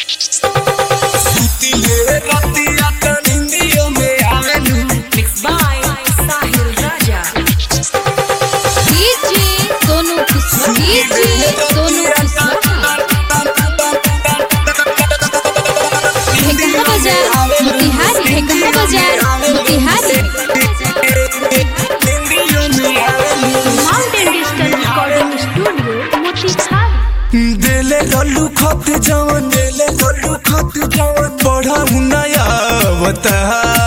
देले लल्लू खत जवन पढ़ा नया बता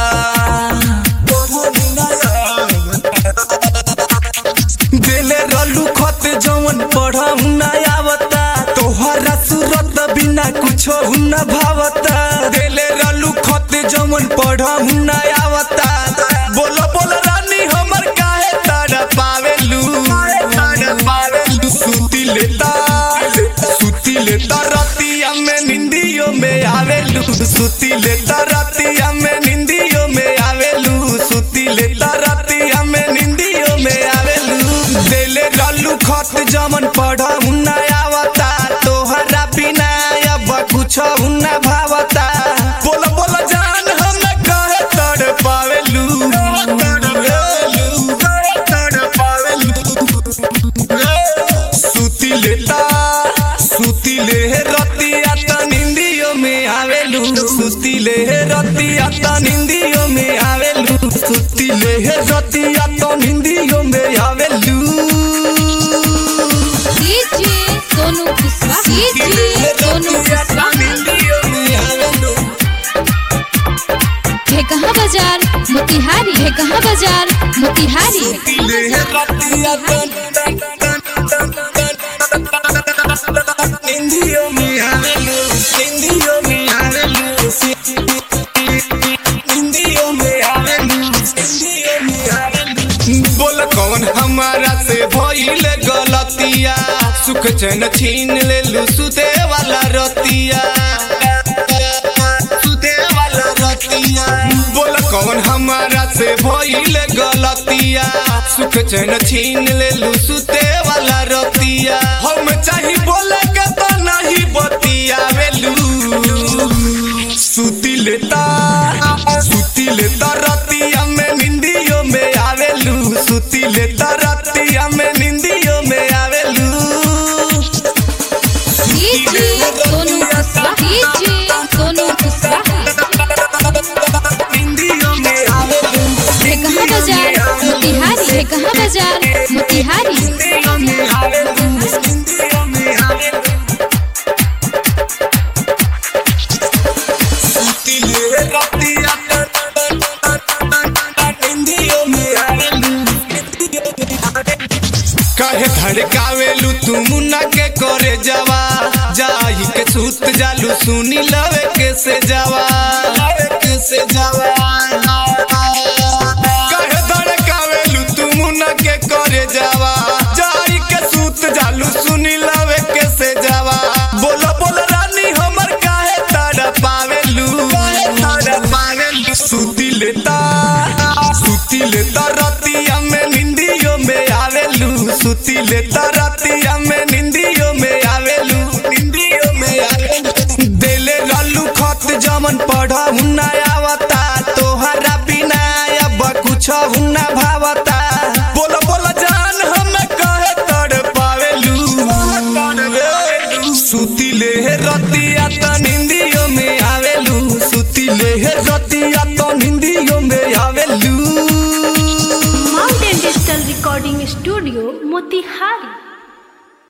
देले लल्लू खत जवन पढ़ा नया बता तोहरा सूरत बिना कुछो न भावता देले लल्लू खत जवन पढ़ा नया बता बोलो बोलो रानी हमर काहे तारा पावेलू सुती लेता रतिया में निंदियों में आवेलू सुती लेता रतिया में निंदियों में आवेलू सुती लेता रतिया में निंदियों में आवेलू देले लल्लू खत जमन पढ़ा हुन्ना आवता तोहरा बिना अब कुछ हुन्ना भावता बोला बोला जान हम कहे तड़ पावेलू सुती ले रतिया त निंदियों में आवेलू सुती ले रतिया त निंदियों में आवेलू सुती ले रतिया त निंदियों में आवेलू डीजे सोनू कुशवाहा डीजे सोनू कुशवाहा है कहां बाजार मोतिहारी है कहां बाजार मोतिहारी ले रतिया निंदियों में आवेलू निंदियों में आवेलू निंदियों में आवेलू बोल कौन हमारा से भइल गलतिया सुख चैन छीन लेलू सुते वाला रतिया बोल कौन हमारा से भइल गलतिया सुख चैन छीन लेलू सुते वाला रतिया हम चाही बोले के तो नहीं बतियावेलू सुती लेता रतिया में निंदियों में आवेलू सुती लेता रतिया में निंदियों में आवेलू डीजे सोनू कुशवाहा डीजे सोनू कुशवाहा निंदियों में आवेलू है कहां बाजार मोतिहारी है कहां बाजार मोतिहारी निंदियों में आवेलू निंदियों में आवेलू सुती ले रतिया निंदियों में आवेलू काहे धड़कावेलू तू मुन्ना के करे जावा जाई के सूत जालू सुनी लवे के से जावा काहे धड़कावेलू तू मुन्ना के करे जावा जाई के सूत जालू सुनी लवे के से जावा बोलो बोलो रानी हमर काहे तारा पावेलू सुती लेता रतिया में निंदियों में आवेलू सुती लेता रतिया में निंदियों में आवेलू देले लल्लू खत जमन पढ़ा हुन्ना आवता तोहरा बिना अब कुछ हुन्ना भावता बोला बोला जान हम कहे तड़ पावेलू सुती ले रतिया त निंदियों में आवेलू सुती ले रतिया त निंदियों में आवेलू mountain digital recording studio Motihari.